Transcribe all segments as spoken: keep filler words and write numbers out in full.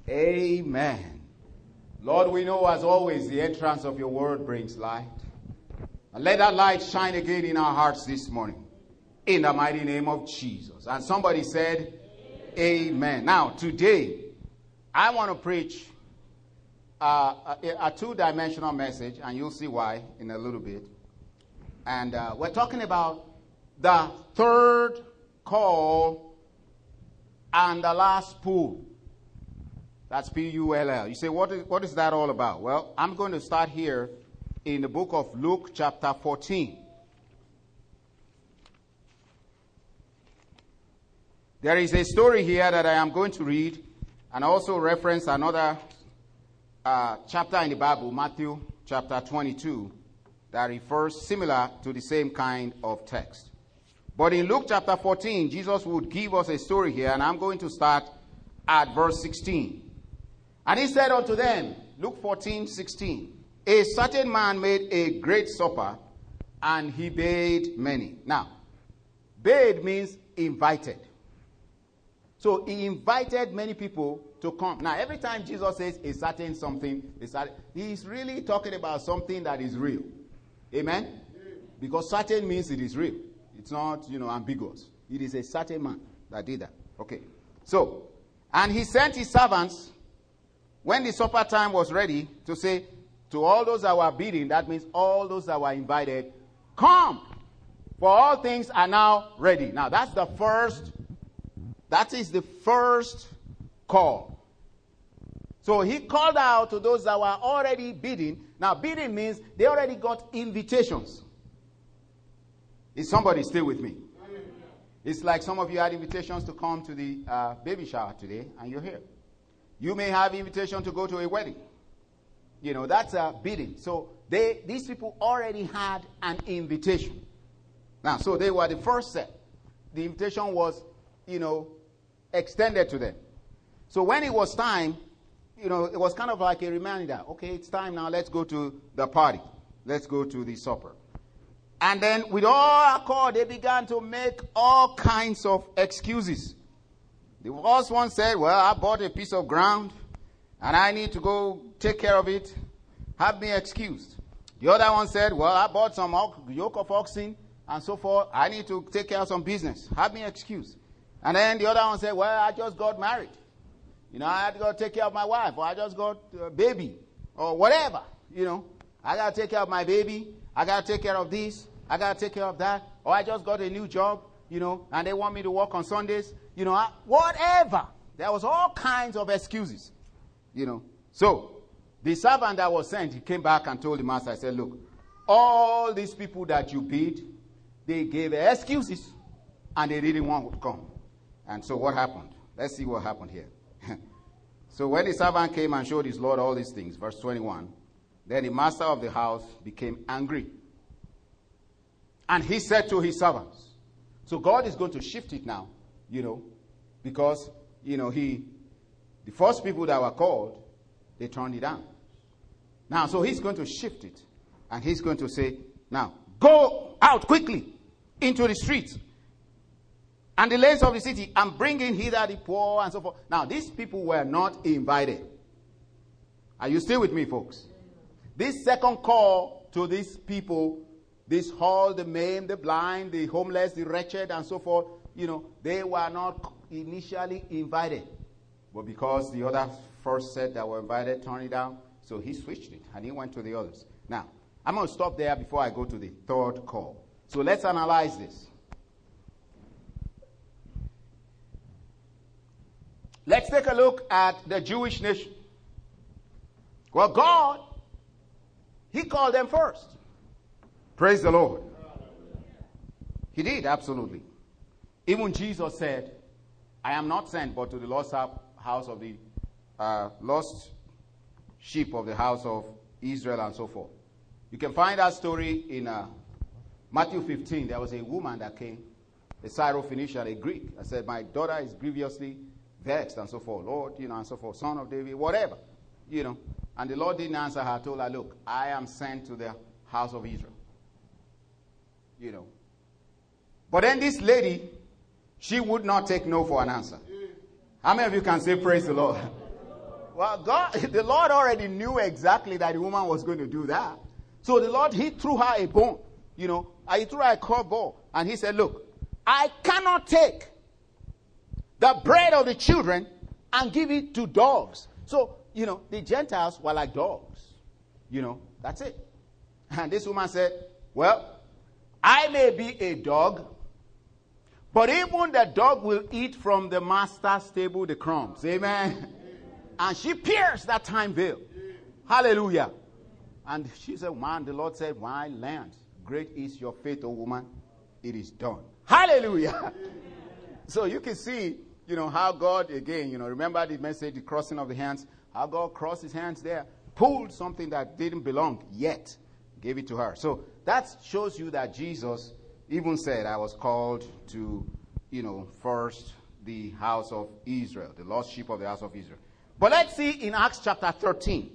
Amen. Lord, we know as always the entrance of your word brings light. And let that light shine again in our hearts this morning. In the mighty name of Jesus. And somebody said, Amen. Amen. Now, today, I want to preach uh, a, a two-dimensional message, and you'll see why in a little bit. And uh, we're talking about the third call and the last pull. That's P U L L. You say, what is, what is that all about? Well, I'm going to start here in the book of Luke chapter fourteen. There is a story here that I am going to read and also reference another uh, chapter in the Bible, Matthew chapter twenty-two, that refers similar to the same kind of text. But in Luke chapter fourteen, Jesus would give us a story here, and I'm going to start at verse sixteen. And he said unto them, Luke fourteen, sixteen, a certain man made a great supper, and he bade many. Now, bade means invited. So he invited many people to come. Now, every time Jesus says a certain something, a certain, he's really talking about something that is real. Amen? Because certain means it is real. It's not, you know, ambiguous. It is a certain man that did that. Okay. So, and he sent his servants when the supper time was ready to say to all those that were bidden, that means all those that were invited, come, for all things are now ready. Now, that's the first, that is the first call. So he called out to those that were already bidding. Now, bidding means they already got invitations. Is somebody still with me? It's like some of you had invitations to come to the uh, baby shower today, and you're here. You may have invitation to go to a wedding. You know, that's a bidding. So they, these people already had an invitation. Now, so they were the first set. The invitation was, you know, extended to them. So when it was time, you know, it was kind of like a reminder. Okay, it's time now. Let's go to the party. Let's go to the supper. And then with all accord, they began to make all kinds of excuses. The first one said, well, I bought a piece of ground and I need to go take care of it. Have me excused. The other one said, well, I bought some yoke of oxen and so forth. I need to take care of some business. Have me excused. And then the other one said, well, I just got married. You know, I had to go take care of my wife, or I just got a baby, or whatever. You know, I got to take care of my baby. I got to take care of this. I got to take care of that. Or I just got a new job, you know, and they want me to work on Sundays. You know, I, whatever. There was all kinds of excuses, you know. So the servant that was sent, he came back and told the master, I said, look, all these people that you bid, they gave excuses and they didn't want to come. And so what happened? Let's see what happened here. So when the servant came and showed his Lord all these things, verse twenty-one, then the master of the house became angry. And he said to his servants, so God is going to shift it now, you know, because, you know, he, the first people that were called, they turned it down. Now, so he's going to shift it. And he's going to say, now, go out quickly into the streets and the lanes of the city and bring in hither the poor and so forth. Now, these people were not invited. Are you still with me, folks? This second call to these people, this hall, the maimed, the blind, the homeless, the wretched, and so forth, you know, they were not initially invited. But because the other first set that were invited turned it down, so he switched it, and he went to the others. Now, I'm going to stop there before I go to the third call. So let's analyze this. Let's take a look at the Jewish nation. Well, God, he called them first. Praise the Lord. He did, absolutely. Even Jesus said, I am not sent but to the lost house of the uh, lost sheep of the house of Israel and so forth. You can find that story in uh, Matthew fifteen. There was a woman that came, a Syrophoenician, a Greek. I said, my daughter is grievously vexed and so forth. Lord, you know, and so forth. Son of David, whatever. You know. And the Lord didn't answer her. I told her, look, I am sent to the house of Israel. You know. But then this lady, she would not take no for an answer. How many of you can say praise the Lord? Well, God, the Lord already knew exactly that the woman was going to do that. So the Lord, he threw her a bone, you know, he threw her a curveball. And he said, look, I cannot take the bread of the children and give it to dogs. So, you know, the Gentiles were like dogs. You know, that's it. And this woman said, well, I may be a dog, but even the dog will eat from the master's table the crumbs. Amen. Amen. And she pierced that time veil. Amen. Hallelujah. And she said, man, the Lord said, my land, great is your faith, O woman. It is done. Hallelujah. Amen. So you can see, you know, how God, again, you know, remember the message, the crossing of the hands, how God crossed his hands there, pulled something that didn't belong yet, gave it to her. So that shows you that Jesus even said, I was called to, you know, first the house of Israel, the lost sheep of the house of Israel. But let's see in Acts chapter thirteen.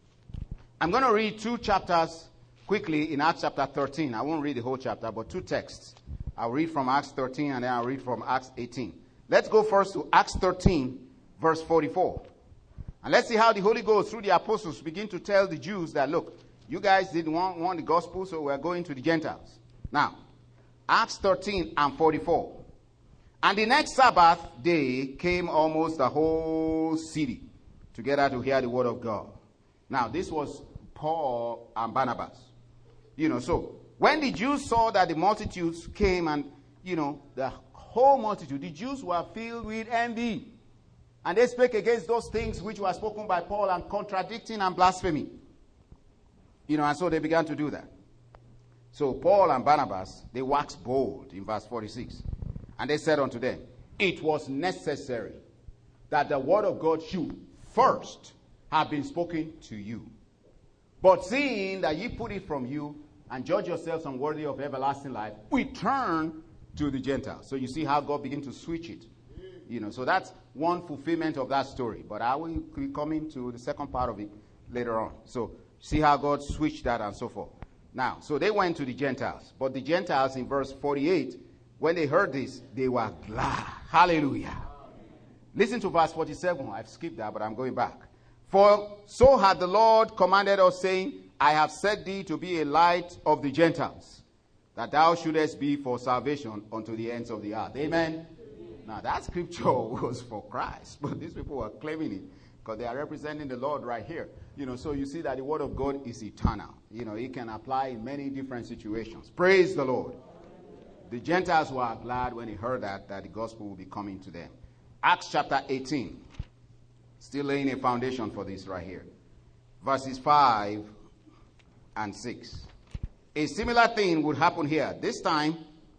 I'm going to read two chapters quickly in Acts chapter thirteen. I won't read the whole chapter, but two texts. I'll read from Acts thirteen and then I'll read from Acts eighteen. Let's go first to Acts thirteen, verse forty-four. And let's see how the Holy Ghost, through the apostles, begin to tell the Jews that, look, you guys didn't want, want the gospel, so we're going to the Gentiles. Now, Acts thirteen and forty-four. And the next Sabbath day came almost the whole city together to hear the word of God. Now, this was Paul and Barnabas. You know, so when the Jews saw that the multitudes came and, you know, the whole multitude, the Jews were filled with envy. And they spake against those things which were spoken by Paul and contradicting and blaspheming. You know, and so they began to do that. So Paul and Barnabas, they waxed bold in verse forty-six. And they said unto them, it was necessary that the word of God should first have been spoken to you. But seeing that ye put it from you and judge yourselves unworthy of everlasting life, we turn to the Gentiles. So you see how God began to switch it. You know, so that's one fulfillment of that story. But I will be coming to the second part of it later on. So see how God switched that and so forth. Now, so they went to the Gentiles. But the Gentiles in verse forty-eight, when they heard this, they were glad. Hallelujah. Listen to verse forty-seven. I've skipped that, but I'm going back. For so had the Lord commanded us, saying, I have set thee to be a light of the Gentiles, that thou shouldest be for salvation unto the ends of the earth. Amen. Now, that scripture was for Christ, but these people were claiming it because they are representing the Lord right here. You know, so you see that the word of God is eternal. You know, it can apply in many different situations. Praise the Lord. The Gentiles were glad when they heard that, that the gospel will be coming to them. Acts chapter eighteen. Still laying a foundation for this right here. Verses five and six. A similar thing would happen here. This time,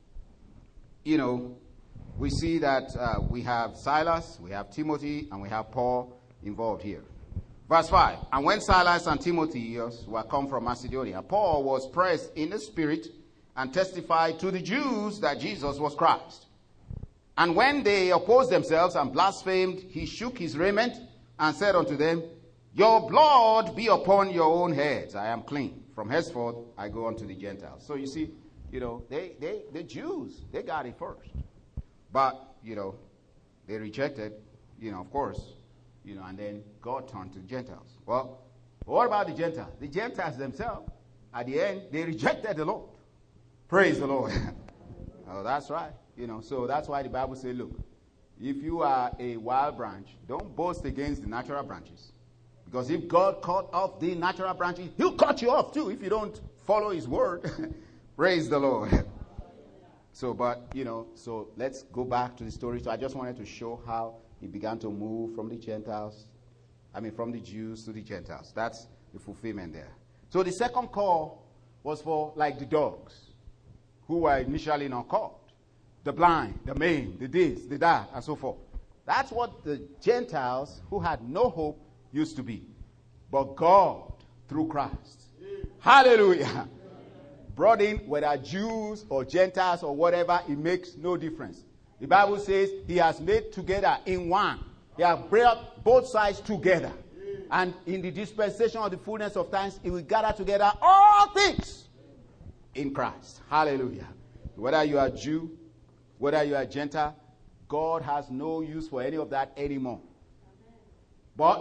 you know, we see that uh, we have Silas, we have Timothy, and we have Paul involved here. Verse five. And when Silas and Timothy were come from Macedonia, Paul was pressed in the spirit and testified to the Jews that Jesus was Christ. And when they opposed themselves and blasphemed, he shook his raiment and said unto them, your blood be upon your own heads. I am clean. From henceforth, I go unto the Gentiles. So you see, you know, they, they, the Jews, they got it first. But, you know, they rejected, you know, of course, you know, and then God turned to the Gentiles. Well, what about the Gentiles? The Gentiles themselves, at the end, they rejected the Lord. Praise the Lord. Oh, that's right. You know, so that's why the Bible says, look, if you are a wild branch, don't boast against the natural branches. Because if God cut off the natural branches, he'll cut you off too if you don't follow his word. Praise the Lord. So, but, you know, so let's go back to the story. So I just wanted to show how he began to move from the Gentiles, I mean, from the Jews to the Gentiles. That's the fulfillment there. So the second call was for, like, the dogs, who were initially not called. The blind, the maimed, the this, the that, and so forth. That's what the Gentiles, who had no hope, used to be. But God, through Christ, hallelujah, brought in, whether Jews or Gentiles or whatever, it makes no difference. The Bible says he has made together in one. He has brought both sides together. And in the dispensation of the fullness of times, he will gather together all things in Christ. Hallelujah. Whether you are Jew, whether you are Gentile, God has no use for any of that anymore. But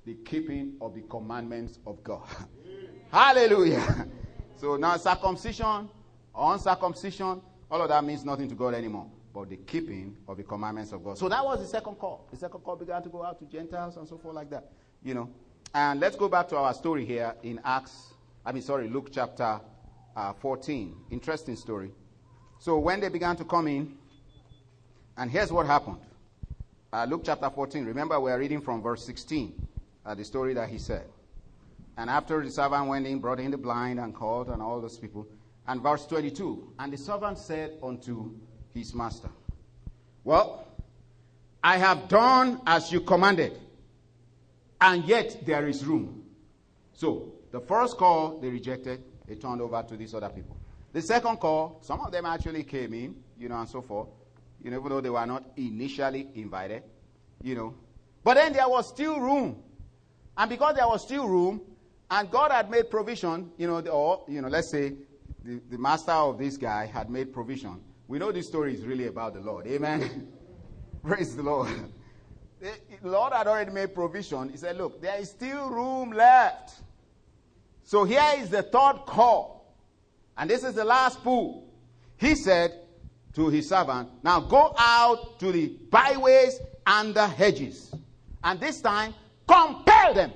the keeping of the commandments of God. Hallelujah. So now circumcision or uncircumcision, all of that means nothing to God anymore, but the keeping of the commandments of God. So that was the second call. The second call began to go out to Gentiles and so forth like that. You know. And let's go back to our story here in Acts, I mean, sorry, Luke chapter uh, fourteen. Interesting story. So when they began to come in, and here's what happened. Uh, Luke chapter fourteen, remember we are reading from verse sixteen, uh, the story that he said. And after the servant went in, brought in the blind and called and all those people. And verse twenty-two, and the servant said unto his master, well, I have done as you commanded, and yet there is room. So the first call they rejected, they turned over to these other people. The second call, some of them actually came in, you know, and so forth. You know, even though they were not initially invited, you know. But then there was still room. And because there was still room, and God had made provision, you know, the, or, you know, let's say the, the master of this guy had made provision. We know this story is really about the Lord. Amen. Praise the Lord. The Lord had already made provision. He said, look, there is still room left. So here is the third call. And this is the last pull. He said to his servant, now go out to the byways and the hedges. And this time, compel them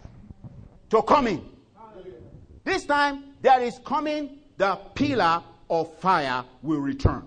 to come in. This time, there is coming, the pillar of fire will return.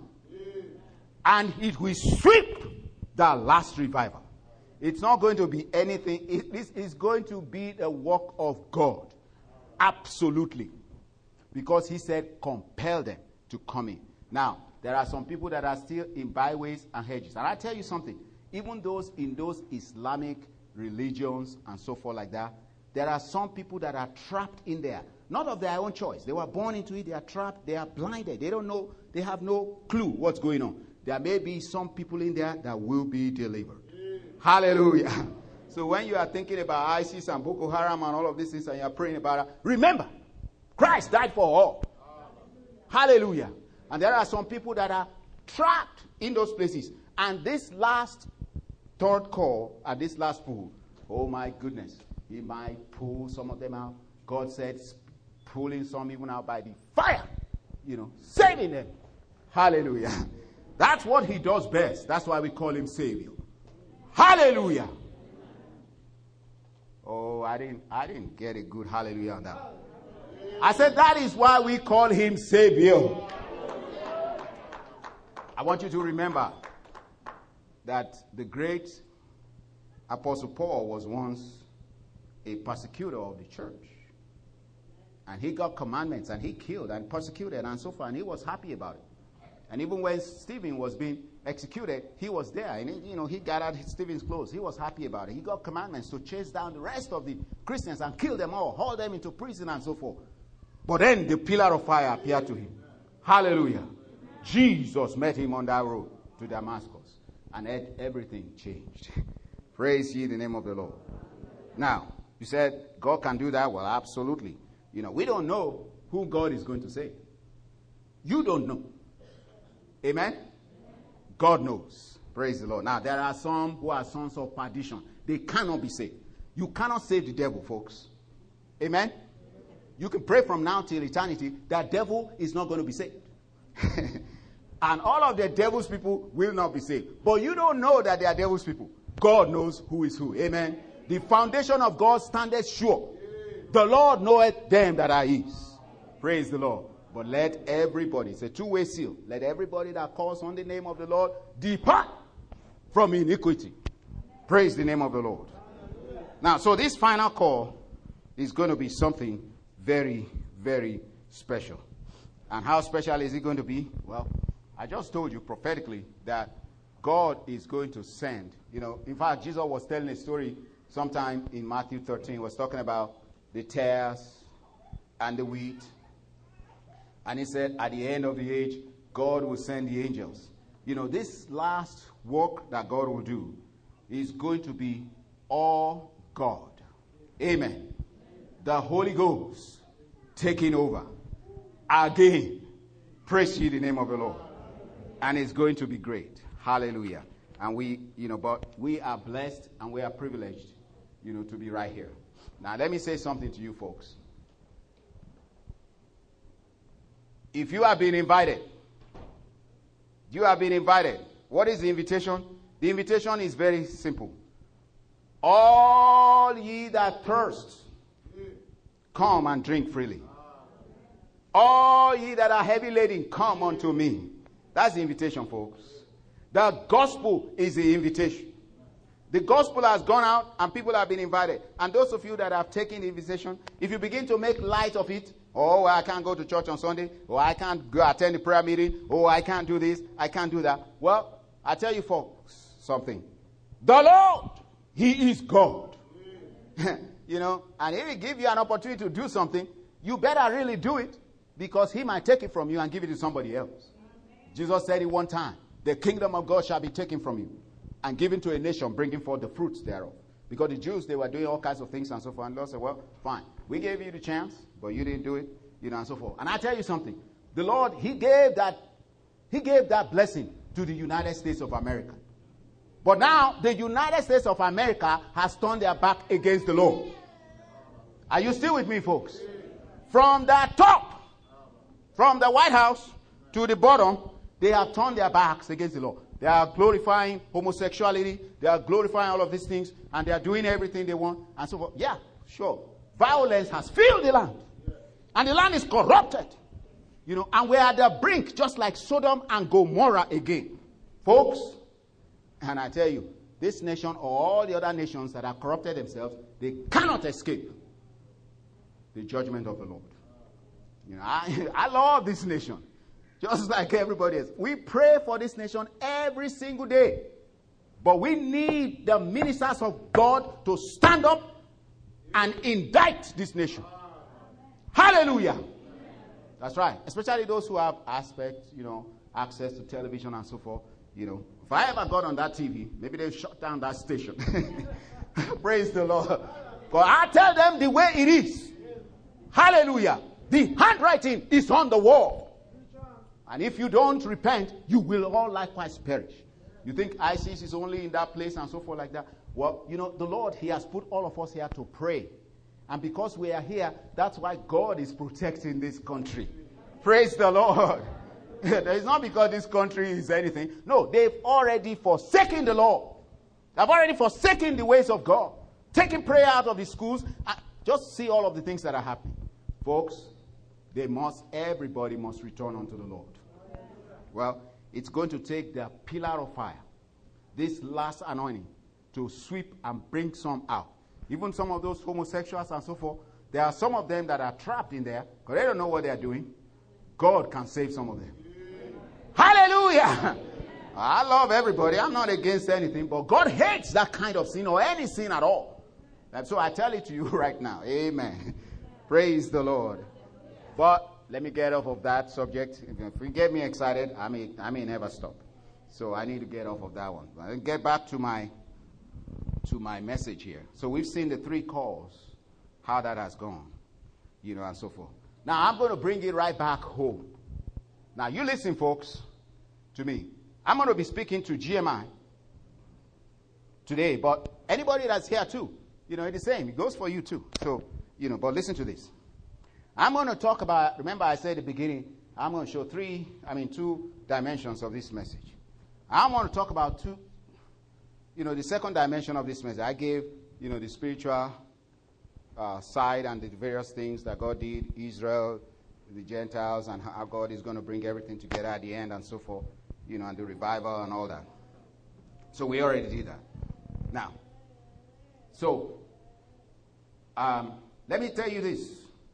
And it will sweep the last revival. It's not going to be anything. It, this is going to be the work of God. Absolutely. Because he said, compel them to come in. Now, there are some people that are still in byways and hedges. And I tell you something. Even those in those Islamic religions and so forth like that, there are some people that are trapped in there. Not of their own choice. They were born into it. They are trapped. They are blinded. They don't know. They have no clue what's going on. There may be some people in there that will be delivered. Hallelujah. So when you are thinking about ISIS and Boko Haram and all of these things and you are praying about it, remember, Christ died for all. Hallelujah. And there are some people that are trapped in those places. And this last third call, at this last pull, oh my goodness, he might pull some of them out. God said, pulling some even out by the fire, you know, saving them. Hallelujah. That's what he does best. That's why we call him Savior. Hallelujah. Oh, I didn't I didn't get a good hallelujah on that. I said that is why we call him Savior. I want you to remember that the great Apostle Paul was once a persecutor of the church. And he got commandments and he killed and persecuted and so forth, and he was happy about it. And even when Stephen was being executed, he was there. And, he, you know, he gathered Stephen's clothes. He was happy about it. He got commandments to chase down the rest of the Christians and kill them all, haul them into prison and so forth. But then the pillar of fire appeared to him. Hallelujah. Jesus met him on that road to Damascus. And everything changed. Praise ye the name of the Lord. Now, you said God can do that? Well, absolutely. You know, we don't know who God is going to save. You don't know. Amen? God knows. Praise the Lord. Now, there are some who are sons of perdition. They cannot be saved. You cannot save the devil, folks. Amen? You can pray from now till eternity. That devil is not going to be saved. And all of the devil's people will not be saved. But you don't know that they are devil's people. God knows who is who. Amen? The foundation of God standeth sure. The Lord knoweth them that are his. Praise the Lord. But let everybody, it's a two-way seal. Let everybody that calls on the name of the Lord depart from iniquity. Praise the name of the Lord. Now, so this final call is going to be something very, very special. And how special is it going to be? Well, I just told you prophetically that God is going to send. You know, in fact, Jesus was telling a story sometime in Matthew thirteen. He was talking about the tares and the wheat. And he said, at the end of the age, God will send the angels. You know, this last work that God will do is going to be all God. Amen. The Holy Ghost taking over again. Praise ye the name of the Lord. And it's going to be great. Hallelujah. And we, you know, but we are blessed and we are privileged you know, to be right here. Now, let me say something to you folks. If you have been invited, you have been invited. What is the invitation? The invitation is very simple. All ye that thirst, come and drink freely. All ye that are heavy laden, come unto me. That's the invitation, folks. The gospel is the invitation. The gospel has gone out and people have been invited. And those of you that have taken the invitation, if you begin to make light of it, oh, I can't go to church on Sunday, or I can't go attend the prayer meeting, oh, I can't do this, I can't do that. Well, I tell you folks something. The Lord, He is God. You know, and if He give you an opportunity to do something, you better really do it, because He might take it from you and give it to somebody else. Amen. Jesus said it one time, the kingdom of God shall be taken from you and given to a nation, bringing forth the fruits thereof. Because the Jews, they were doing all kinds of things and so forth. And the Lord said, well, fine. We gave you the chance, but you didn't do it, you know, and so forth. And I tell you something. The Lord, He gave that, He gave that blessing to the United States of America. But now, the United States of America has turned their back against the Lord. Are you still with me, folks? From the top, from the White House to the bottom, they have turned their backs against the Lord. They are glorifying homosexuality. They are glorifying all of these things. And they are doing everything they want. And so forth. Yeah, sure. Violence has filled the land. And the land is corrupted. You know, and we're at the brink, just like Sodom and Gomorrah again. Folks, and I tell you, this nation or all the other nations that have corrupted themselves, they cannot escape the judgment of the Lord. You know, I, I love this nation. Just like everybody else. We pray for this nation every single day. But we need the ministers of God to stand up and indict this nation. Hallelujah. That's right. Especially those who have aspect, you know, access to television and so forth. You know, if I ever got on that T V, maybe they'll shut down that station. Praise the Lord. But I tell them the way it is. Hallelujah. The handwriting is on the wall. And if you don't repent, you will all likewise perish. You think ISIS is only in that place and so forth like that? Well, you know, the Lord, He has put all of us here to pray. And because we are here, that's why God is protecting this country. Praise the Lord. It's not because this country is anything. No, they've already forsaken the Lord. They've already forsaken the ways of God. Taking prayer out of the schools. Just see all of the things that are happening. Folks, they must, everybody must return unto the Lord. Well, it's going to take the pillar of fire, this last anointing, to sweep and bring some out. Even some of those homosexuals and so forth, there are some of them that are trapped in there because they don't know what they are doing. God can save some of them. Amen. Hallelujah! I love everybody. I'm not against anything, but God hates that kind of sin or any sin at all. And so I tell it to you right now. Amen. Praise the Lord. But let me get off of that subject. If you get me excited, I may, I may never stop. So I need to get off of that one. I'll get back to my, to my message here. So we've seen the three calls, how that has gone, you know, and so forth. Now I'm going to bring it right back home. Now you listen, folks, to me. I'm going to be speaking to G M I today, but anybody that's here too, you know, it's the same. It goes for you too. So, you know, but listen to this. I'm going to talk about, remember I said at the beginning, I'm going to show three, I mean two dimensions of this message. I want to talk about two, you know, the second dimension of this message. I gave, you know, the spiritual uh, side and the various things that God did, Israel, the Gentiles, and how God is going to bring everything together at the end and so forth, you know, and the revival and all that. So we already did that. Now, so, um, let me tell you this.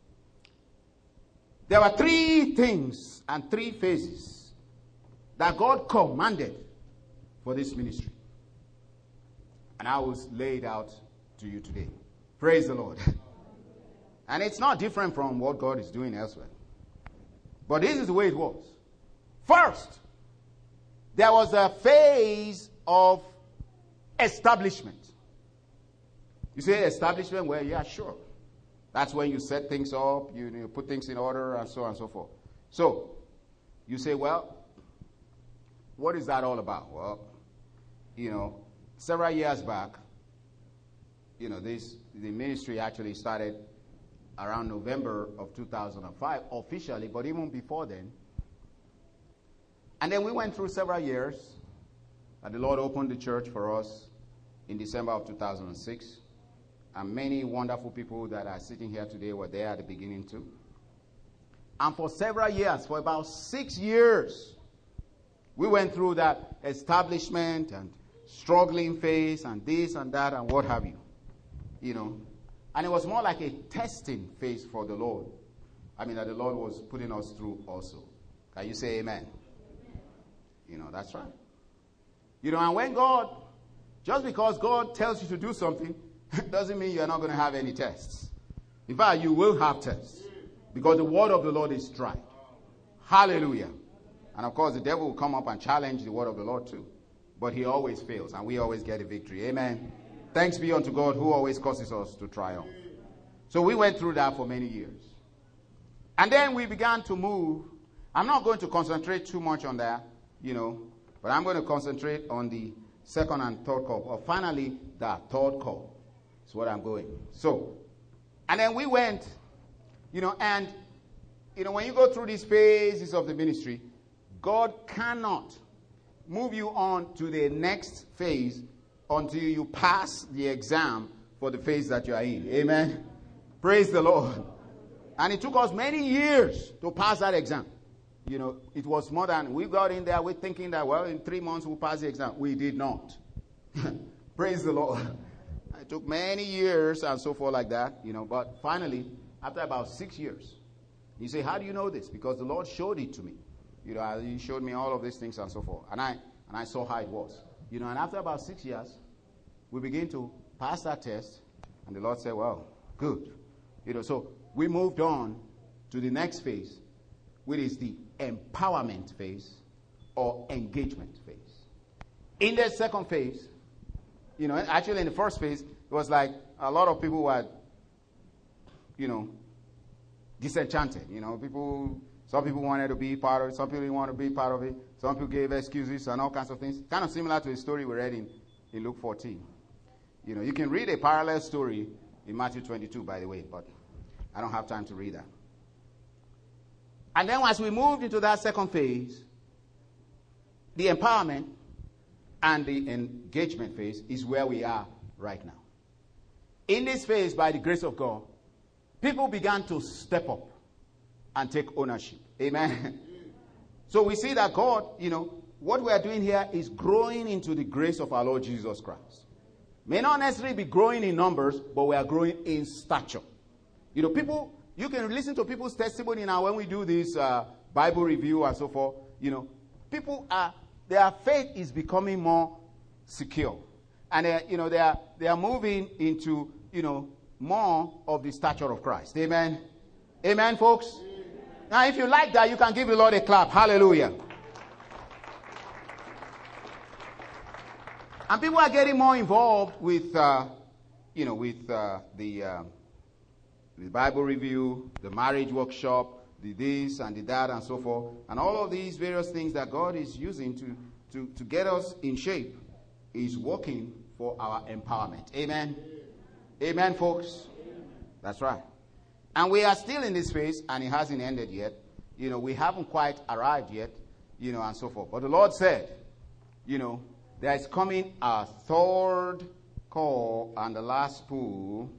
There were three things and three phases that God commanded for this ministry. And I will lay it out to you today. Praise the Lord. And it's not different from what God is doing elsewhere. But this is the way it was. First, there was a phase of establishment. You say establishment? Well, yeah, sure. That's when you set things up, you, you put things in order, and so on and so forth. So, you say, well, what is that all about? Well, you know, several years back, you know, this the ministry actually started around November of two thousand five officially, but even before then. And then we went through several years, and the Lord opened the church for us in December of two thousand six. And many wonderful people that are sitting here today were there at the beginning too. And for several years, for about six years, we went through that establishment and struggling phase and this and that and what have you. You know, and it was more like a testing phase for the Lord. I mean, that the Lord was putting us through also. Can you say amen? Amen. You know, that's right. You know, and when God, just because God tells you to do something, doesn't mean you're not going to have any tests. In fact, you will have tests. Because the word of the Lord is tried. Hallelujah. And of course, the devil will come up and challenge the word of the Lord too. But he always fails, and we always get a victory. Amen. Thanks be unto God who always causes us to triumph. So we went through that for many years. And then we began to move. I'm not going to concentrate too much on that, you know, but I'm going to concentrate on the second and third call. Or finally, the third call is what I'm going. So, and then we went, you know, and, you know, when you go through these phases of the ministry, God cannot move you on to the next phase until you pass the exam for the phase that you are in. Amen. Praise the Lord. And it took us many years to pass that exam. You know, it was more than, we got in there, we're thinking that, well, in three months we'll pass the exam. We did not. Praise the Lord. It took many years and so forth like that, you know, but finally, after about six years, you say, how do you know this? Because the Lord showed it to me. You know, he showed me all of these things and so forth. And I and I saw how it was. You know, and after about six years, we begin to pass that test. And the Lord said, well, good. You know, so we moved on to the next phase, which is the empowerment phase or engagement phase. In the second phase, you know, actually in the first phase, it was like a lot of people were, you know, disenchanted. You know, people... Some people wanted to be part of it. Some people didn't want to be part of it. Some people gave excuses and all kinds of things. Kind of similar to the story we read in, in Luke fourteen. You know, you can read a parallel story in Matthew twenty-two, by the way, but I don't have time to read that. And then as we moved into that second phase, the empowerment and the engagement phase is where we are right now. In this phase, by the grace of God, people began to step up and take ownership. Amen. So we see that God, you know, what we are doing here is growing into the grace of our Lord Jesus Christ. May not necessarily be growing in numbers, but we are growing in stature. You know, people, you can listen to people's testimony now when we do this uh, Bible review and so forth. You know, people are, their faith is becoming more secure. And, uh, you know, they are, they are moving into, you know, more of the stature of Christ. Amen. Amen, folks. Now, if you like that, you can give the Lord a clap. Hallelujah. And people are getting more involved with, uh, you know, with uh, the, uh, the Bible review, the marriage workshop, the this and the that and so forth. And all of these various things that God is using to, to, to get us in shape is working for our empowerment. Amen. Amen, folks. That's right. And we are still in this phase, and it hasn't ended yet. You know, we haven't quite arrived yet, you know, and so forth. But the Lord said, you know, there is coming a third call and the last pull.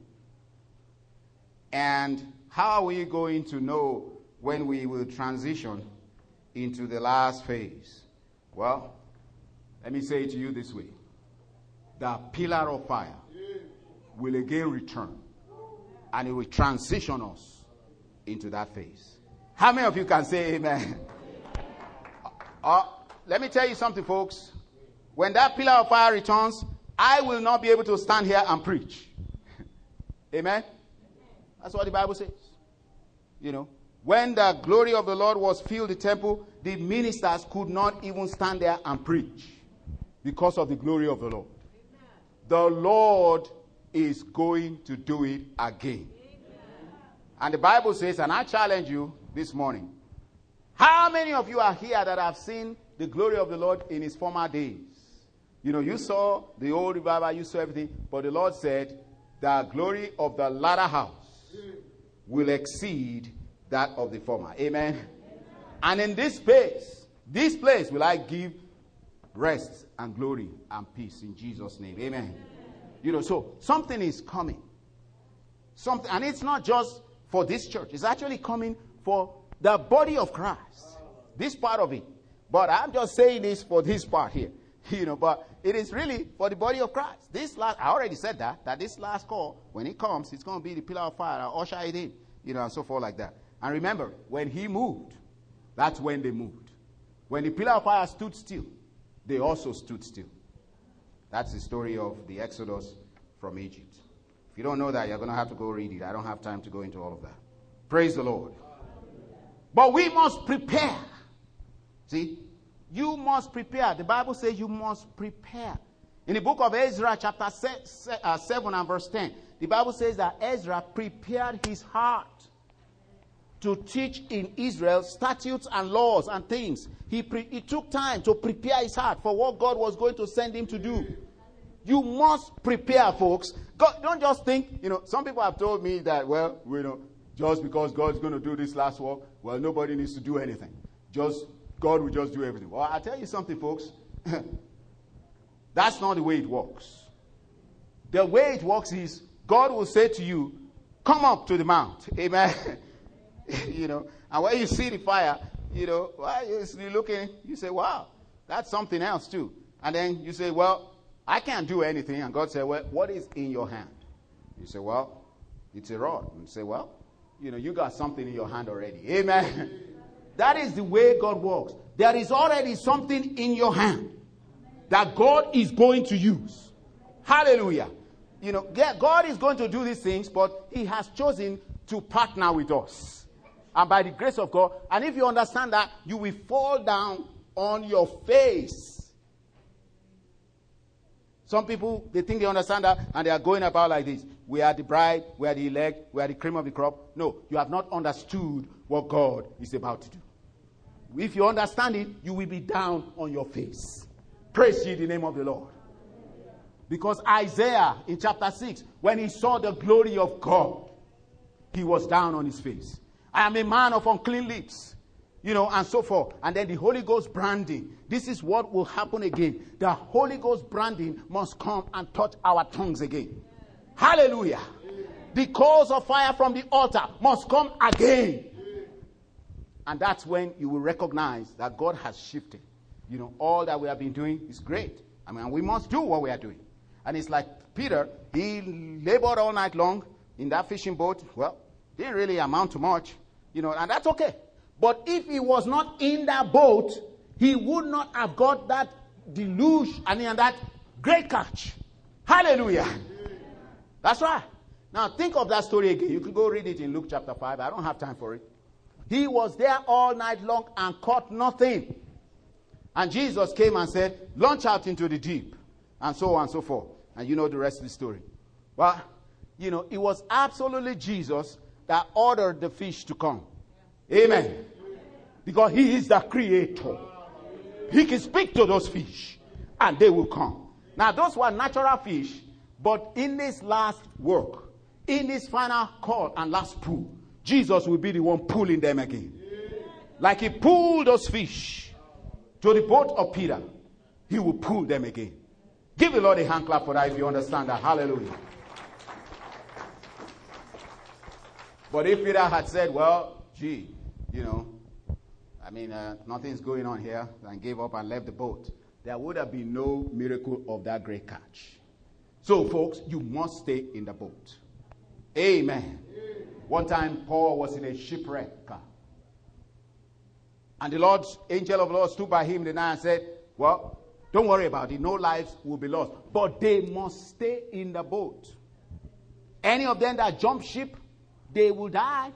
And how are we going to know when we will transition into the last phase? Well, let me say it to you this way. The pillar of fire will again return. And it will transition us into that phase. How many of you can say amen? Uh, let me tell you something, folks. When that pillar of fire returns, I will not be able to stand here and preach. Amen? That's what the Bible says. You know, when the glory of the Lord was filled the temple, the ministers could not even stand there and preach because of the glory of the Lord. The Lord is going to do it again. Amen. And the Bible says, and I challenge you this morning, how many of you are here that have seen the glory of the Lord in his former days? You know, you saw the old revival, you saw everything, but the Lord said, the glory of the latter house will exceed that of the former. Amen. Amen. And in this place, this place will I give rest and glory and peace in Jesus' name. Amen. Amen. You know, so something is coming. Something, and it's not just for this church. It's actually coming for the body of Christ. This part of it. But I'm just saying this for this part here. You know, but it is really for the body of Christ. This last, I already said that, that this last call, when it comes, it's going to be the pillar of fire. I'll usher it in, you know, and so forth like that. And remember, when he moved, that's when they moved. When the pillar of fire stood still, they also stood still. That's the story of the Exodus from Egypt. If you don't know that, you're going to have to go read it. I don't have time to go into all of that. Praise the Lord. But we must prepare. See? You must prepare. The Bible says you must prepare. In the book of Ezra, chapter seven and verse ten, the Bible says that Ezra prepared his heart to teach in Israel statutes and laws and things. He, pre- he took time to prepare his heart for what God was going to send him to do. You must prepare, folks. God, don't just think, you know, some people have told me that, well, you know, just because God's going to do this last work, well, nobody needs to do anything. Just God will just do everything. Well, I'll tell you something, folks. That's not the way it works. The way it works is God will say to you, come up to the mount. Amen. You know, and when you see the fire, you know, well, you're looking, you say, wow, that's something else too. And then you say, well, I can't do anything. And God said, well, what is in your hand? You say, well, it's a rod. And you say, well, you know, you got something in your hand already. Amen. That is the way God works. There is already something in your hand that God is going to use. Hallelujah. You know, God is going to do these things, but he has chosen to partner with us. And by the grace of God, and if you understand that, you will fall down on your face. Some people, they think they understand that, and they are going about like this. We are the bride, we are the elect, we are the cream of the crop. No, you have not understood what God is about to do. If you understand it, you will be down on your face. Praise ye the name of the Lord. Because Isaiah in chapter six, when he saw the glory of God, he was down on his face. I am a man of unclean lips, you know, and so forth. And then the Holy Ghost branding. This is what will happen again. The Holy Ghost branding must come and touch our tongues again. Hallelujah. The coals of fire from the altar must come again. And that's when you will recognize that God has shifted. You know, all that we have been doing is great. I mean, we must do what we are doing. And it's like Peter, he labored all night long in that fishing boat. Well, didn't really amount to much, you know, and that's okay. But if he was not in that boat, he would not have got that deluge and that great catch. Hallelujah. That's right. Now think of that story again. You can go read it in Luke chapter five. I don't have time for it. He was there all night long and caught nothing. And Jesus came and said, launch out into the deep. And so on and so forth. And you know the rest of the story. Well, you know, it was absolutely Jesus that ordered the fish to come. Amen. Because he is the creator. He can speak to those fish and they will come. Now those were natural fish. But in this last work, in this final call and last pull, Jesus will be the one pulling them again. Like he pulled those fish to the boat of Peter, he will pull them again. Give the Lord a hand clap for that if you understand that. Hallelujah. But if Peter had said, well, gee, you know, I mean, uh, nothing's going on here, and gave up and left the boat, there would have been no miracle of that great catch. So, folks, you must stay in the boat. Amen. Amen. One time, Paul was in a shipwreck. And the Lord's angel of the Lord stood by him in the night and said, well, don't worry about it. No lives will be lost. But they must stay in the boat. Any of them that jump ship, they will die.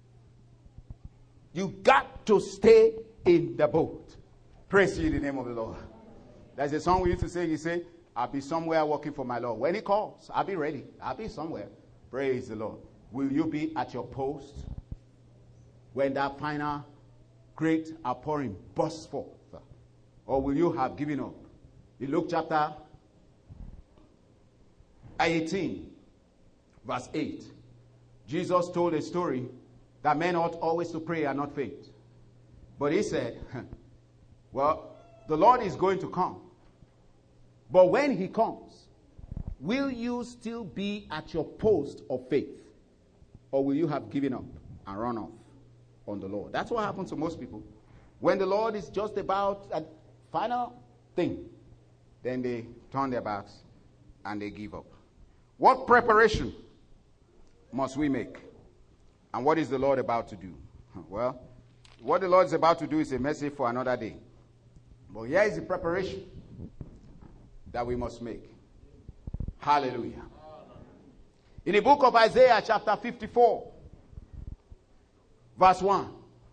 You got to stay in the boat. Praise ye the name of the Lord. There's a song we used to sing. He said, I'll be somewhere working for my Lord. When he calls, I'll be ready. I'll be somewhere. Praise the Lord. Will you be at your post when that final great outpouring bursts forth? Or will you have given up? In Luke chapter eighteen, verse eight. Jesus told a story that men ought always to pray and not faint. But he said, well, the Lord is going to come. But when he comes, will you still be at your post of faith? Or will you have given up and run off on the Lord? That's what happens to most people. When the Lord is just about a final thing, then they turn their backs and they give up. What preparation must we make? And what is the Lord about to do? Well, what the Lord is about to do is a message for another day. But here is the preparation that we must make. Hallelujah. In the book of Isaiah chapter fifty-four, verse one.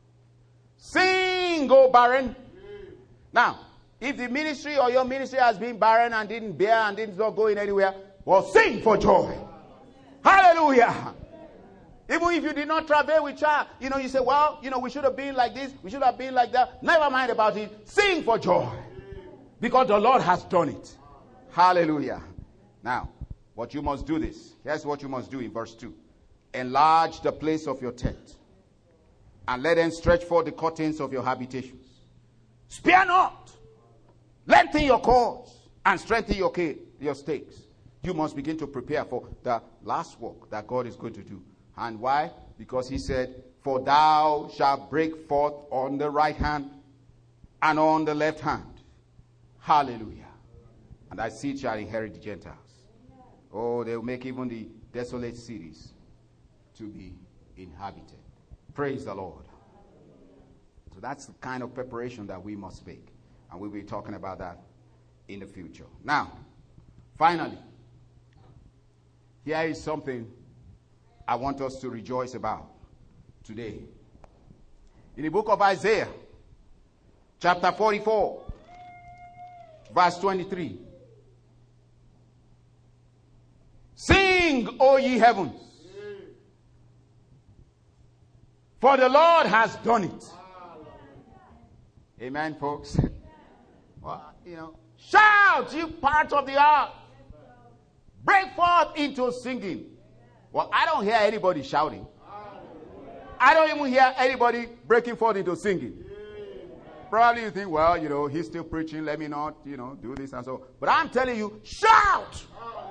Sing, O barren. Now, if the ministry or your ministry has been barren and didn't bear and didn't not go in anywhere, well, sing for joy. Hallelujah. Even if you did not travel with child, you know, you say, well, you know, we should have been like this, we should have been like that. Never mind about it. Sing for joy. Because the Lord has done it. Hallelujah. Now, what you must do this. Here's what you must do in verse two. Enlarge the place of your tent, and let them stretch forth the curtains of your habitations. Spare not. Lengthen your cords, and strengthen your, your stakes. You must begin to prepare for the last work that God is going to do. And why? Because he said, for thou shalt break forth on the right hand and on the left hand. Hallelujah. And thy seed shall inherit the Gentiles. Oh, they will make even the desolate cities to be inhabited. Praise the Lord. So that's the kind of preparation that we must make. And we'll be talking about that in the future. Now, finally, here is something I want us to rejoice about today. In the book of Isaiah, chapter forty-four, verse twenty-three. Sing, O ye heavens, for the Lord has done it. Amen, folks. Well, you know, shout, you parts of the earth. Break forth into singing. Well, I don't hear anybody shouting. I don't even hear anybody breaking forth into singing. Probably you think, well, you know, he's still preaching. Let me not, you know, do this and so. But I'm telling you, shout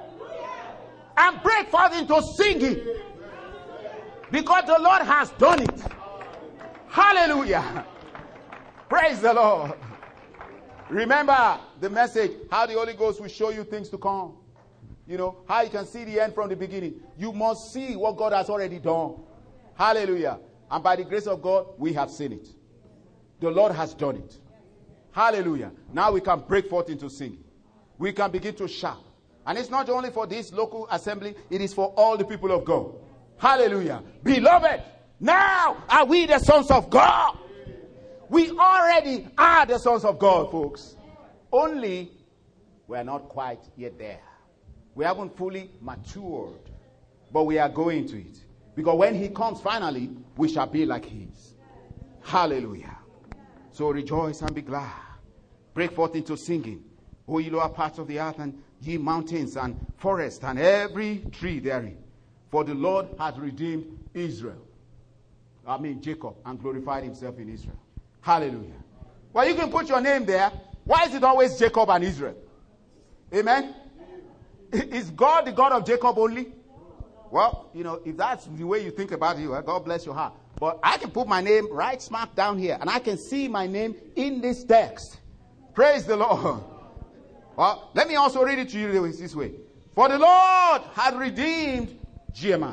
and break forth into singing, because the Lord has done it. Hallelujah. Praise the Lord. Remember the message, how the Holy Ghost will show you things to come. You know, how you can see the end from the beginning. You must see what God has already done. Hallelujah. And by the grace of God, we have seen it. The Lord has done it. Hallelujah. Now we can break forth into singing. We can begin to shout. And it's not only for this local assembly, it is for all the people of God. Hallelujah. Beloved, now are we the sons of God. We already are the sons of God, folks. Only we are not quite yet there. We haven't fully matured, but we are going to it. Because when he comes finally, we shall be like he is. Hallelujah. So rejoice and be glad. Break forth into singing, O ye lower parts of the earth, and ye mountains and forests, and every tree therein. For the Lord hath redeemed Israel. I mean Jacob, and glorified himself in Israel. Hallelujah. Well, you can put your name there. Why is it always Jacob and Israel? Amen? Is God the God of Jacob only? Well, you know, if that's the way you think about it, well, God bless your heart. But I can put my name right smack down here, and I can see my name in this text. Praise the Lord. Well, let me also read it to you this way. For the Lord had redeemed G M I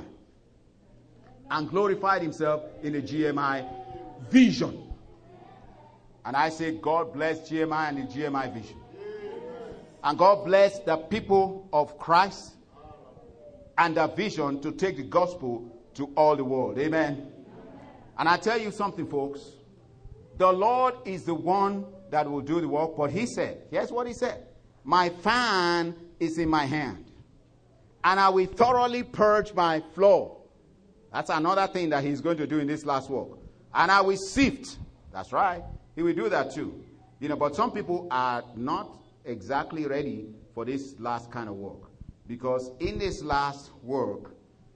and glorified himself in the G M I vision. And I say, God bless G M I and the G M I vision. And God bless the people of Christ and the vision to take the gospel to all the world. Amen. And I tell you something, folks. The Lord is the one that will do the work. But he said, here's what he said. My fan is in my hand, and I will thoroughly purge my floor. That's another thing that he's going to do in this last work. And I will sift. That's right. He will do that too. You know, but some people are not exactly ready for this last kind of work. Because in this last work,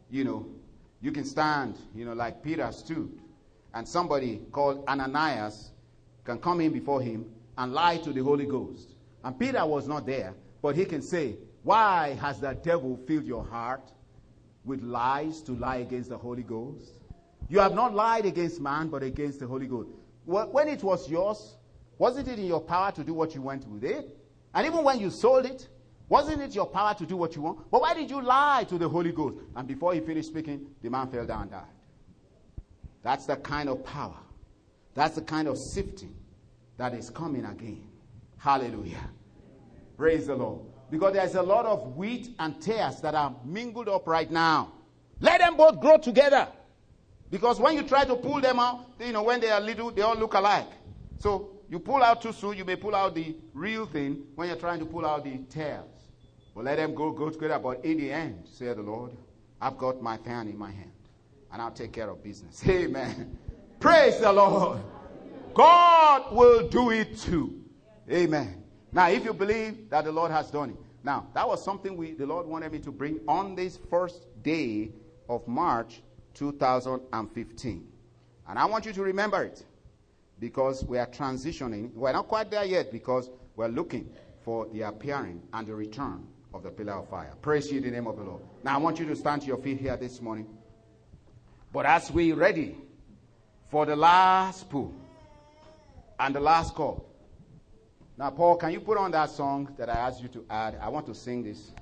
you know, you can stand, you know, like Peter stood, and somebody called Ananias can come in before him and lie to the Holy Ghost. And Peter was not there, but he can say, why has the devil filled your heart with lies to lie against the Holy Ghost? You have not lied against man, but against the Holy Ghost. When it was yours, wasn't it in your power to do what you went with it? And even when you sold it, wasn't it your power to do what you want? But why did you lie to the Holy Ghost? And before he finished speaking, the man fell down and died. That's the kind of power. That's the kind of sifting that is coming again. Hallelujah. Praise the Lord. Because there's a lot of wheat and tares that are mingled up right now. Let them both grow together. Because when you try to pull them out, you know, when they are little, they all look alike. So you pull out too soon, you may pull out the real thing when you're trying to pull out the tares. But let them go, go together. But in the end, said the Lord, I've got my fan in my hand, and I'll take care of business. Amen. Praise the Lord. God will do it too. Amen. Now, if you believe that the Lord has done it. Now, that was something we the Lord wanted me to bring on this first day of March two thousand fifteen. And I want you to remember it, because we are transitioning. We're not quite there yet, because we're looking for the appearing and the return of the pillar of fire. Praise ye the name of the Lord. Now, I want you to stand to your feet here this morning. But as we ready for the last pull and the last call. Now, Paul, can you put on that song that I asked you to add? I want to sing this.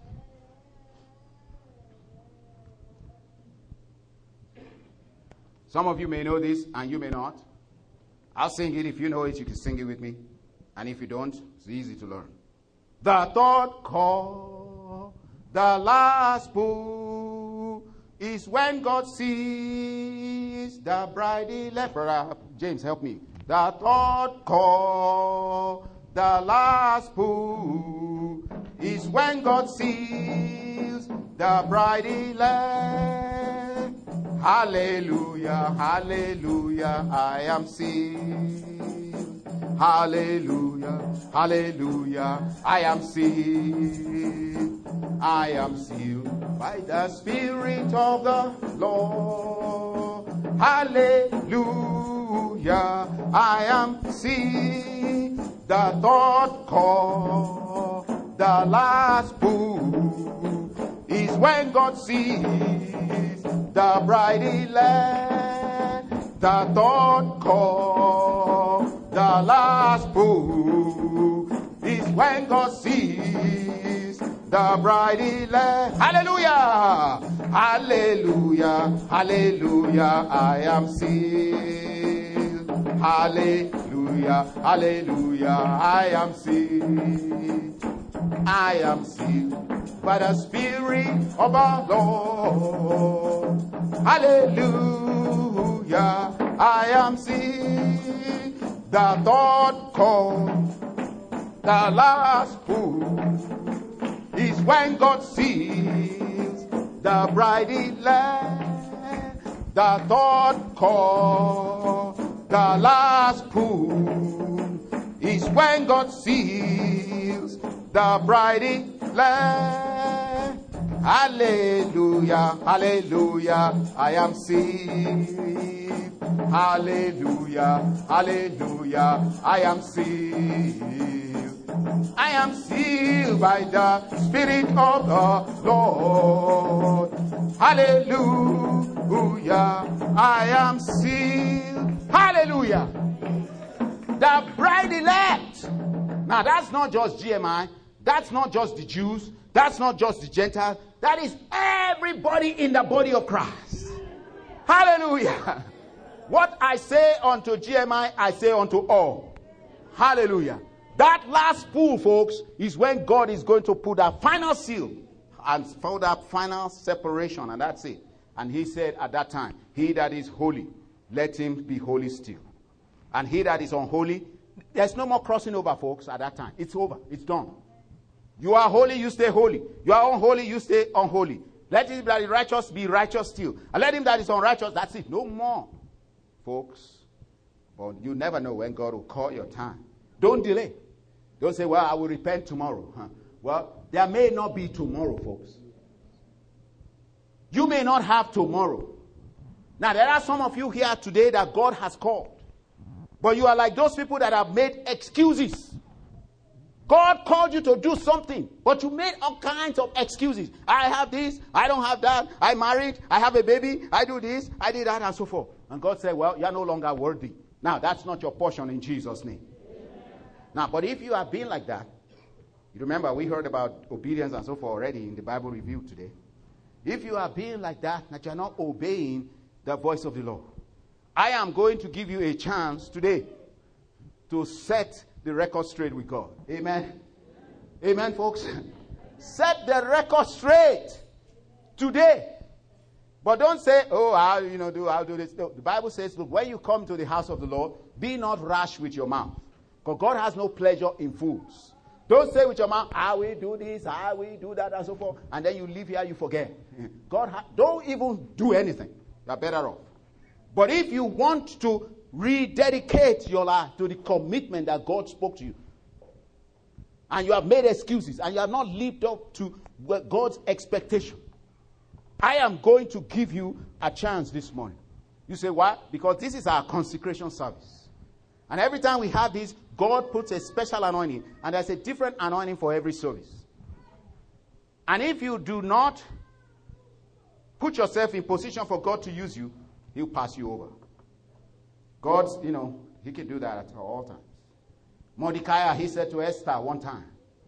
Some of you may know this and you may not. I'll sing it. If you know it, you can sing it with me. And if you don't, it's easy to learn. The third call, the last pull, is when God sees the bride elect. Brother James, help me. The third call, the last pull, is when God sees the bride elect. Hallelujah, hallelujah, I am sealed. Hallelujah, hallelujah, I am sealed. I am sealed by the Spirit of the Lord. Hallelujah, I am sealed. The third call, the last pull, is when God sees the bride elect. The third call, the last pull, is when God sees the bride elect. Hallelujah! Hallelujah! Hallelujah! I am sealed. Hallelujah! Hallelujah! I am sealed. I am sealed by the Spirit of our Lord. Hallelujah! I am sealed. The third call, the last pull, is when God sees the bride elect. The third call, the last pull, is when God sees the bride elect. Hallelujah, hallelujah, I am sealed. Hallelujah, hallelujah, I am sealed. I am sealed by the Spirit of the Lord. Hallelujah, I am sealed. Hallelujah. The bride elect. Now that's not just G M I. That's not just the Jews. That's not just the Gentiles. That is everybody in the body of Christ. Hallelujah. What I say unto G M I, I say unto all. Hallelujah. That last pull, folks, is when God is going to put that final seal and for that final separation, and that's it. And he said at that time, he that is holy, let him be holy still. And he that is unholy, there's no more crossing over, folks, at that time. It's over. It's done. You are holy, you stay holy. You are unholy, you stay unholy. Let him that is righteous be righteous still. And let him that is unrighteous, that's it. No more, folks. But you never know when God will call your time. Don't delay. Don't say, well, I will repent tomorrow. Huh? Well, there may not be tomorrow, folks. You may may not have tomorrow. Now, there are some of you here today that God has called. But you are like those people that have made excuses. God called you to do something, but you made all kinds of excuses. I have this, I don't have that, I married, I have a baby, I do this, I did that, and so forth. And God said, well, you're no longer worthy. Now, that's not your portion in Jesus' name. Now, but if you have been like that, you remember we heard about obedience and so forth already in the Bible review today. If you are being like that, that you're not obeying the voice of the Lord, I am going to give you a chance today to set the record straight with God. Amen. Amen, folks. Set the record straight today. But don't say, oh, I'll, you know, do, I'll do this. No, the Bible says, look, when you come to the house of the Lord, be not rash with your mouth. Because God has no pleasure in fools. Don't say with your mouth, I will do this, I will do that, and so forth. And then you leave here, you forget. God, ha- don't even do anything. You're better off. But if you want to rededicate your life to the commitment that God spoke to you, and you have made excuses, and you have not lived up to God's expectation, I am going to give you a chance this morning. You say, why? Because this is our consecration service. And every time we have this, God puts a special anointing, and there's a different anointing for every service. And if you do not put yourself in position for God to use you, he'll pass you over. God's, you know, he can do that at all times. Mordecai, he said to Esther one time,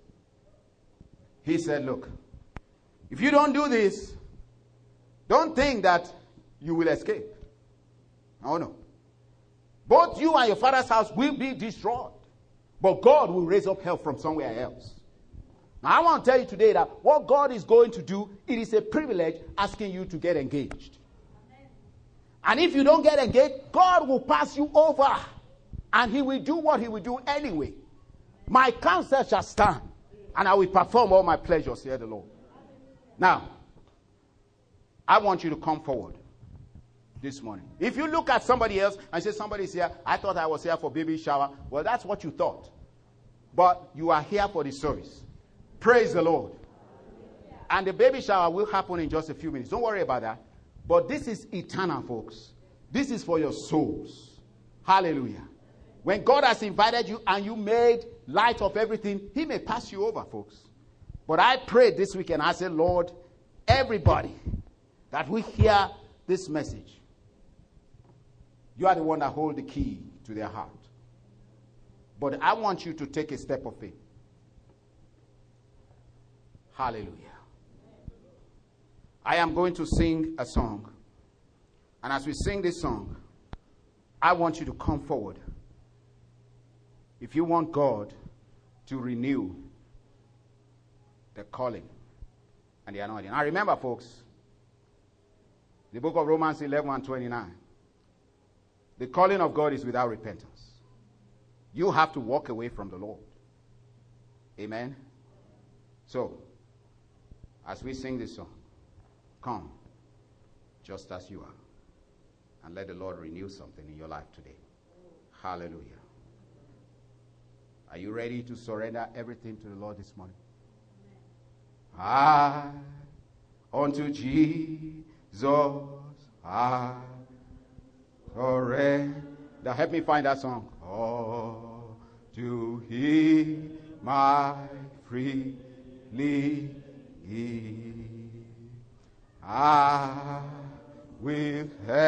he said, look, if you don't do this, don't think that you will escape. Oh no. Both you and your father's house will be destroyed. But God will raise up help from somewhere else. Now I want to tell you today that what God is going to do, it is a privilege asking you to get engaged. And if you don't get engaged, God will pass you over. And he will do what he will do anyway. My counsel shall stand. And I will perform all my pleasures, saith the Lord. Now, I want you to come forward this morning. If you look at somebody else and say, somebody's here, I thought I was here for baby shower. Well, that's what you thought. But you are here for the service. Praise the Lord. And the baby shower will happen in just a few minutes. Don't worry about that. But this is eternal, folks. This is for your souls. Hallelujah. When God has invited you and you made light of everything, he may pass you over, folks. But I prayed this weekend. I said, Lord, everybody that we hear this message, you are the one that hold the key to their heart. But I want you to take a step of faith. Hallelujah. I am going to sing a song. And as we sing this song, I want you to come forward. If you want God to renew the calling and the anointing. Now remember, folks, the book of Romans eleven and twenty-nine. The calling of God is without repentance. You have to walk away from the Lord. Amen. So, as we sing this song, come just as you are. And let the Lord renew something in your life today. Hallelujah. Are you ready to surrender everything to the Lord this morning? I, unto Jesus, I surrender. Help me find that song. Oh, to Him my freely give. I will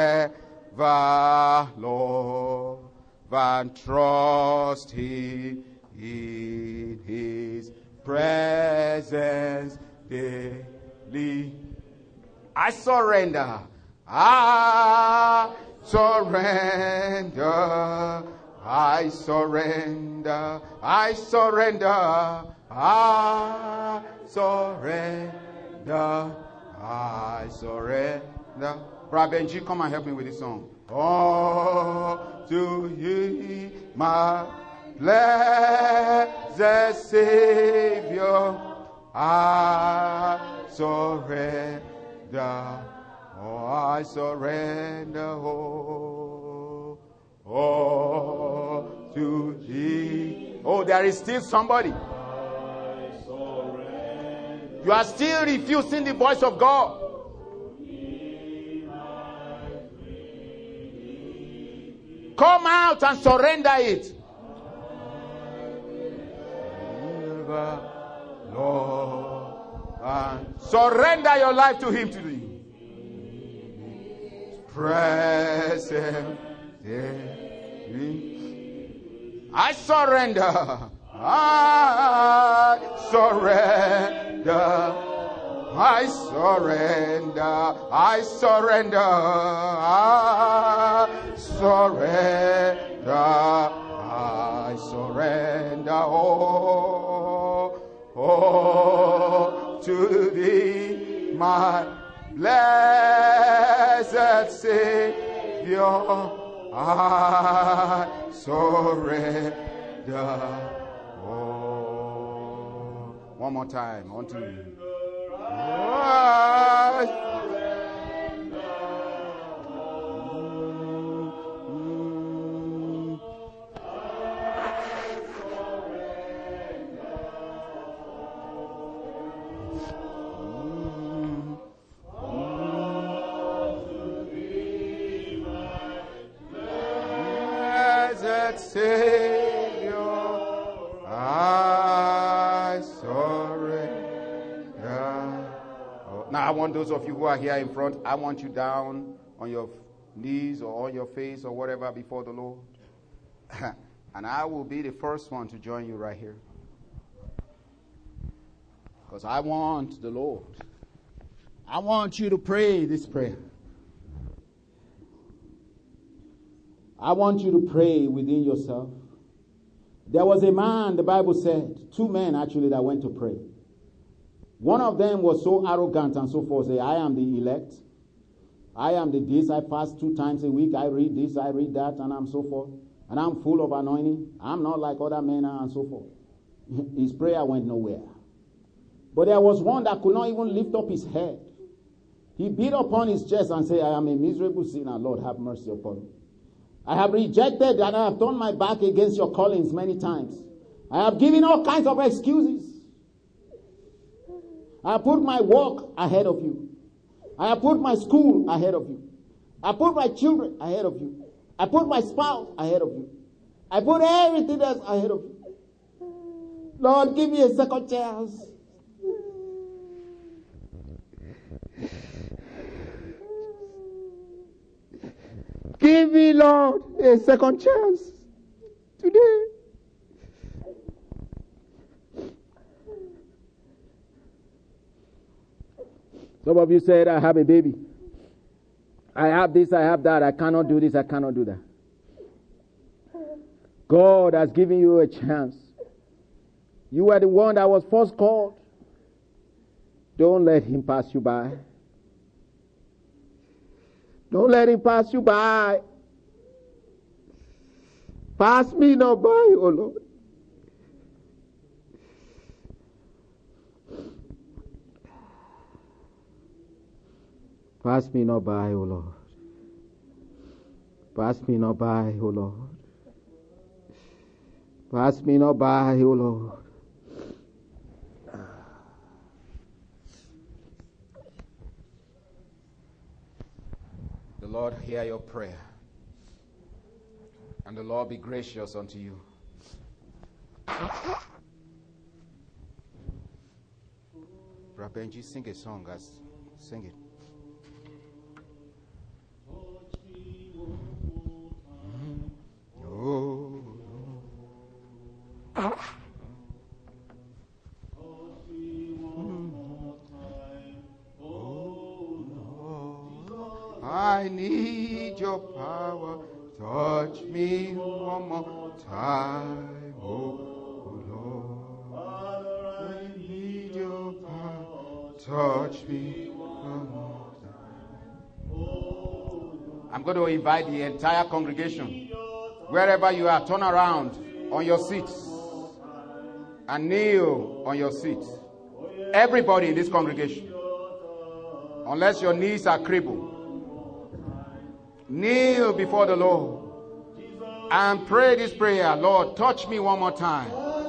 ever love and trust Him in His presence daily. I surrender. I surrender. I surrender. I surrender. I surrender. I surrender. Brother Benji, come and help me with this song. Oh, to Ye, my blessed Savior, I surrender. Oh, I surrender. Oh, oh, to Thee. Oh, there is still somebody. You are still refusing the voice of God. come out and surrender it. Lord, and surrender your life to Him today. Present. I surrender. I surrender. I surrender. I surrender. I surrender. I surrender. Oh, oh, to Thee, my blessed Savior. I surrender. Oh, one more time. One, two. I surrender. Savior, I surrender. Oh, now I want those of you who are here in front, I want you down on your knees or on your face or whatever before the Lord. And I will be the first one to join you right here. Because I want the Lord. I want you to pray this prayer. I want you to pray within yourself. There was a man, the Bible said, two men actually that went to pray. One of them was so arrogant and so forth, say, I am the elect. I am the this, I fast two times a week, I read this, I read that, and I'm so forth. And I'm full of anointing. I'm not like other men and so forth. His prayer went nowhere. But there was one that could not even lift up his head. He beat upon his chest and said, I am a miserable sinner. Lord, have mercy upon me. I have rejected and I have turned my back against your callings many times. I have given all kinds of excuses. I have put my work ahead of you. I have put my school ahead of you. I put my children ahead of you. I put my spouse ahead of you. I put everything else ahead of you. Lord, give me a second chance. Give me, Lord, a second chance today. Some of you said, I have a baby. I have this, I have that. I cannot do this, I cannot do that. God has given you a chance. You were the one that was first called. Don't let Him pass you by. Don't let Him pass you by. Pass me not by, oh Lord. Pass me not by, oh Lord. Pass me not by, oh Lord. Pass me not by, oh Lord. The Lord hear your prayer. And the Lord be gracious unto you. Brother Benji, sing a song, guys. Sing it. Oh. I need your power. Touch me one more time, oh Lord. I need your power. Touch me one more time. I'm going to invite the entire congregation, wherever you are, turn around on your seats and kneel on your seats. Everybody in this congregation, unless your knees are crippled, kneel before the Lord and pray this prayer. Lord, touch me one more time.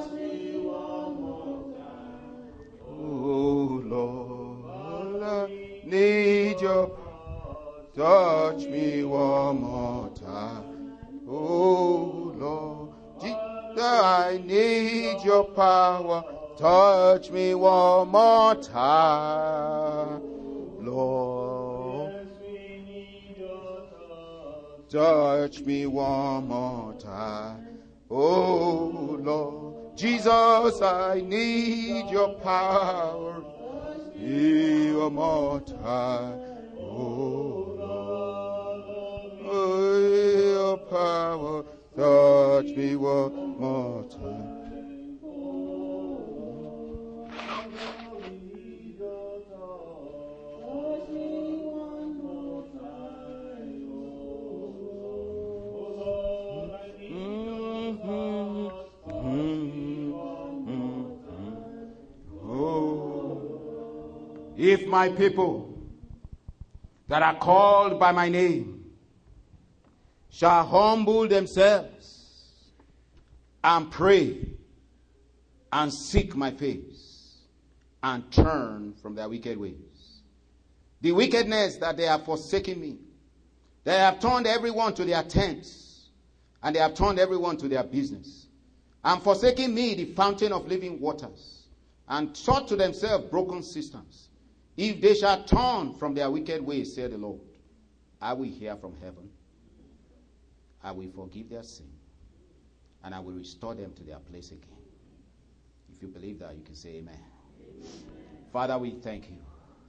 Oh Lord, I need your power. Touch me one more time. Oh Lord, Jesus, I need your power. Touch me one more time, Lord. Touch me one more time, oh Lord. Jesus, I need your power. One more time, oh Lord. Oh, your power, touch me one more time. If my people that are called by my name shall humble themselves and pray and seek my face and turn from their wicked ways. The wickedness that they have forsaken me, they have turned everyone to their tents, and they have turned everyone to their business, and forsaken me, the fountain of living waters, and sought to themselves broken cisterns. If they shall turn from their wicked ways, said the Lord, I will hear from heaven. I will forgive their sin, and I will restore them to their place again. If you believe that, you can say amen. Amen. Father, we thank you.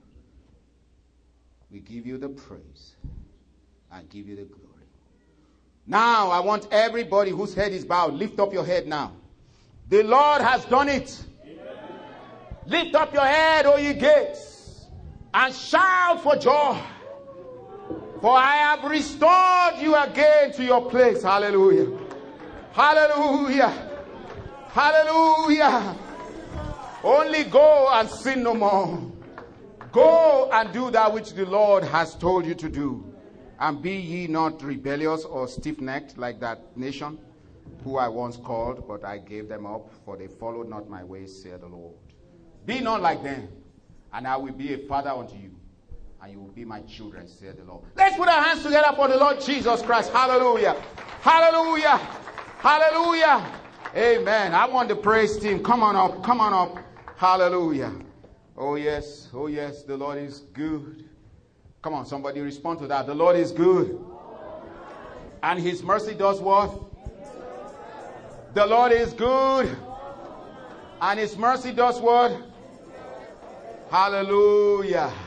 We give you the praise and give you the glory. Now, I want everybody whose head is bowed, lift up your head now. The Lord has done it. Amen. Lift up your head, O ye gates, and shout for joy, for I have restored you again to your place. Hallelujah. Hallelujah. Hallelujah. Only go and sin no more. Go and do that which the Lord has told you to do. And be ye not rebellious or stiff-necked like that nation who I once called, but I gave them up, for they followed not my ways, saith the Lord. Be not like them, and I will be a father unto you, and you will be my children, saith the Lord. Let's put our hands together for the Lord Jesus Christ. Hallelujah. Hallelujah. Hallelujah. Amen. I want the praise team. Come on up. Come on up. Hallelujah. Oh yes. Oh yes. The Lord is good. Come on, somebody respond to that. The Lord is good. And his mercy does what? The Lord is good. And his mercy does what? Hallelujah.